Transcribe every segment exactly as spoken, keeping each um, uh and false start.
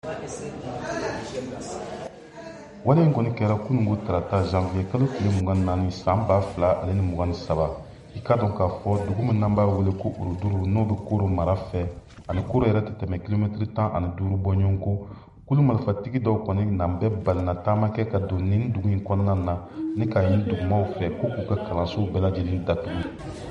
wale ngoni kɛra kunungu tarata janvier kalo tile mugan naani san ba fila ale ni mugan ni saba i ka dɔn k'a fɔ dugu min n'an b'a wele ko uruduru n'o bɛ koro mara fɛ ani koro yɛrɛ tɛ tɛmɛ kilometiri tan ani duuru bɔɲɔgɔn ko kulu marifatigi dɔw kɔni n'an bɛ balina taama kɛ ka don nin dugu in kɔnɔna na ni k'a ɲini dugumaw fɛ ko k'u ka kalansow bɛɛ lajɛlen datugu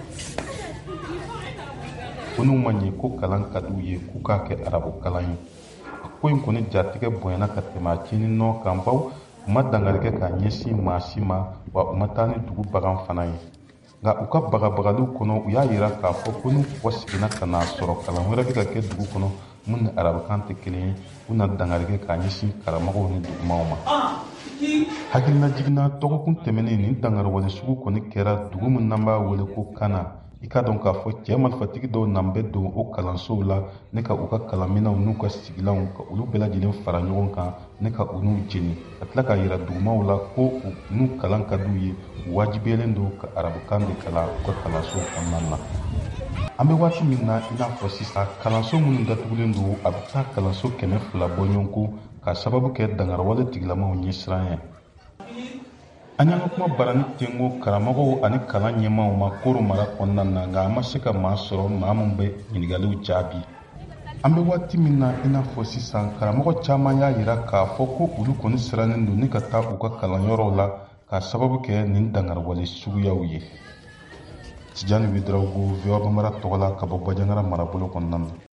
ko n'u ma ɲɛ ko kalan ka d'u ye k'u k'a kɛ arabu kalan ye ko in kɔni jatigɛ bonyana ka tɛmɛ a tiɲɛni nɔ kan baw u ma dangarikɛ k'a ɲɛsin maa si ma wa u ma taa ni dugu bagan fana ye nka u ka bagabagaliw kɔnɔ u y'a yira k'a fɔ ko n'u kɔ seginna ka n'a sɔrɔ kalan wɛrɛ bɛ ka kɛ dugu kɔnɔ mun ni arabukan tɛ kelen ye u na dangarikɛ k'a ɲɛsin karamɔgɔw ni dugumaw ma hakilina jiginna dɔgɔkun tɛmɛnen nin dangariwale sugu kɔni kɛra dugu min n'an b'a wele ko kana i ka dɔn k'a fɔ cɛ marifatigi dɔw n'an bɛ don o kalansow la ne ka u ka kalanminɛnw n'u ka sigilanw ka olu bɛɛ lajɛlen fara ɲɔgɔn kan ne ka u n'u jeni ka tila k'a yira dugumaw la ko u n'u kalan ka d'u ye u wajibiyalen don ka arabukan de kalan u ka kalansow kɔnɔna na an bɛ waati min na i n'a fɔ sisan kalanso minnu datugulen don a bɛ taa kalanso kɛmɛ fila bɔɲɔgɔn ko ka sababu kɛ dangarawale tigilamaw ɲɛsiran ye an y'an ka kuma barani ten ko karamɔgɔw ani kalan ɲɛmaaw ma koro mara kɔnɔna na nka an ma se ka maa sɔrɔ maa min bɛ ɲininkaliw jaabi an bɛ waati min na i n'a fɔ sisan karamɔgɔ caman y'a yira k'a fɔ ko olu kɔni sirannen don ni ka taa u ka kalanyɔrɔw la ka sababu kɛ nin dangarawale suguyaw ye tijani wederawogo voa bambara tɔgɔ la ka bɔ bajangara marabolo kɔnɔna na